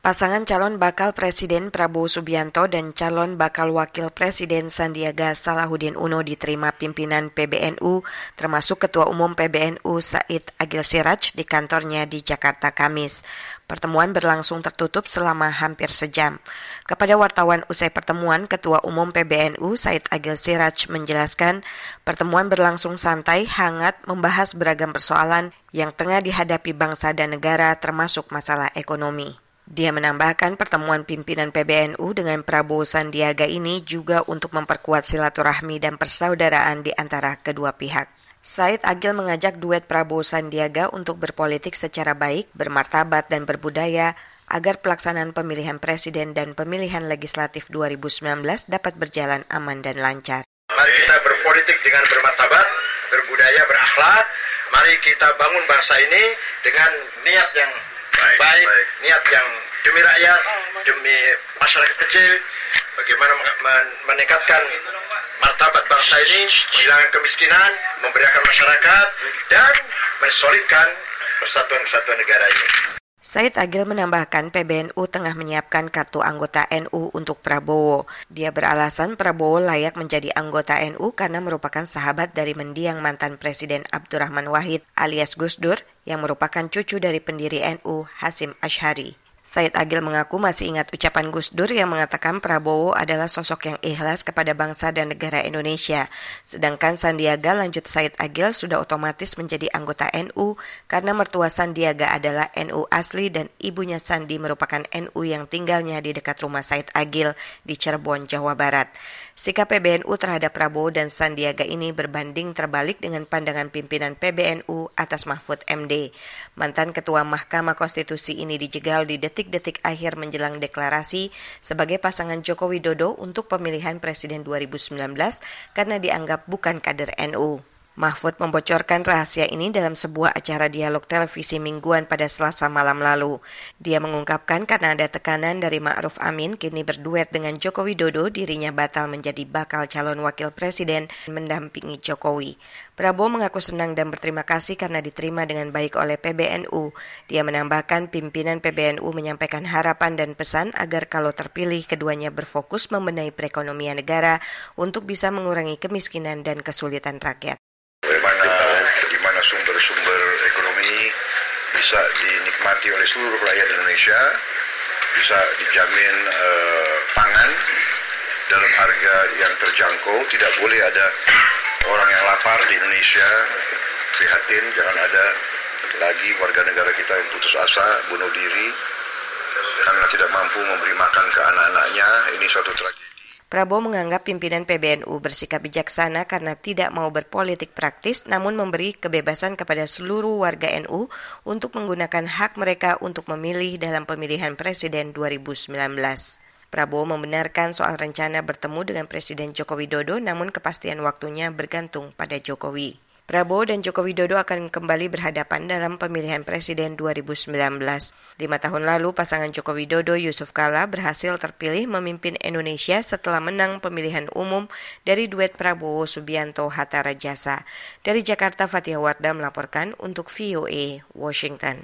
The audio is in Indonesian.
Pasangan calon bakal Presiden Prabowo Subianto dan calon bakal Wakil Presiden Sandiaga Salahuddin Uno diterima pimpinan PBNU, termasuk Ketua Umum PBNU Said Agil Siraj di kantornya di Jakarta Kamis. Pertemuan berlangsung tertutup selama hampir sejam. Kepada wartawan usai pertemuan, Ketua Umum PBNU Said Agil Siraj menjelaskan pertemuan berlangsung santai, hangat, membahas beragam persoalan yang tengah dihadapi bangsa dan negara termasuk masalah ekonomi. Dia menambahkan pertemuan pimpinan PBNU dengan Prabowo Sandiaga ini juga untuk memperkuat silaturahmi dan persaudaraan di antara kedua pihak. Said Agil mengajak duet Prabowo Sandiaga untuk berpolitik secara baik, bermartabat dan berbudaya agar pelaksanaan pemilihan presiden dan pemilihan legislatif 2019 dapat berjalan aman dan lancar. Mari kita berpolitik dengan bermartabat, berbudaya, berakhlak. Mari kita bangun bangsa ini dengan niat yang baik, niat yang demi rakyat, demi masyarakat kecil, bagaimana meningkatkan martabat bangsa ini, menghilangkan kemiskinan, memberdayaan masyarakat, dan mensolidkan persatuan kesatuan negara ini. Said Agil menambahkan PBNU tengah menyiapkan kartu anggota NU untuk Prabowo. Dia beralasan Prabowo layak menjadi anggota NU karena merupakan sahabat dari mendiang mantan Presiden Abdurrahman Wahid alias Gus Dur yang merupakan cucu dari pendiri NU Hasyim Asy'ari. Said Agil mengaku masih ingat ucapan Gus Dur yang mengatakan Prabowo adalah sosok yang ikhlas kepada bangsa dan negara Indonesia. Sedangkan Sandiaga, lanjut Said Agil, sudah otomatis menjadi anggota NU karena mertua Sandiaga adalah NU asli dan ibunya Sandi merupakan NU yang tinggalnya di dekat rumah Said Agil di Cirebon, Jawa Barat. Sikap PBNU terhadap Prabowo dan Sandiaga ini berbanding terbalik dengan pandangan pimpinan PBNU atas Mahfud MD. Mantan Ketua Mahkamah Konstitusi ini dijegal di detik-detik akhir menjelang deklarasi sebagai pasangan Joko Widodo untuk pemilihan Presiden 2019 karena dianggap bukan kader NU. Mahfud membocorkan rahasia ini dalam sebuah acara dialog televisi mingguan pada Selasa malam lalu. Dia mengungkapkan karena ada tekanan dari Ma'ruf Amin kini berduet dengan Joko Widodo, dirinya batal menjadi bakal calon wakil presiden mendampingi Jokowi. Prabowo mengaku senang dan berterima kasih karena diterima dengan baik oleh PBNU. Dia menambahkan pimpinan PBNU menyampaikan harapan dan pesan agar kalau terpilih keduanya berfokus membenahi perekonomian negara untuk bisa mengurangi kemiskinan dan kesulitan rakyat. Di mana sumber-sumber ekonomi bisa dinikmati oleh seluruh rakyat Indonesia, bisa dijamin pangan dalam harga yang terjangkau, tidak boleh ada orang yang lapar di Indonesia. Prihatin, jangan ada lagi warga negara kita yang putus asa, bunuh diri karena tidak mampu memberi makan ke anak-anaknya. Ini suatu tragedi. Prabowo menganggap pimpinan PBNU bersikap bijaksana karena tidak mau berpolitik praktis namun memberi kebebasan kepada seluruh warga NU untuk menggunakan hak mereka untuk memilih dalam pemilihan Presiden 2019. Prabowo membenarkan soal rencana bertemu dengan Presiden Joko Widodo namun kepastian waktunya bergantung pada Jokowi. Prabowo dan Joko Widodo akan kembali berhadapan dalam pemilihan Presiden 2019. 5 tahun lalu, pasangan Joko Widodo Yusuf Kala berhasil terpilih memimpin Indonesia setelah menang pemilihan umum dari duet Prabowo Subianto Hatta Rajasa. Dari Jakarta, Fatihah Wardah melaporkan untuk VOA Washington.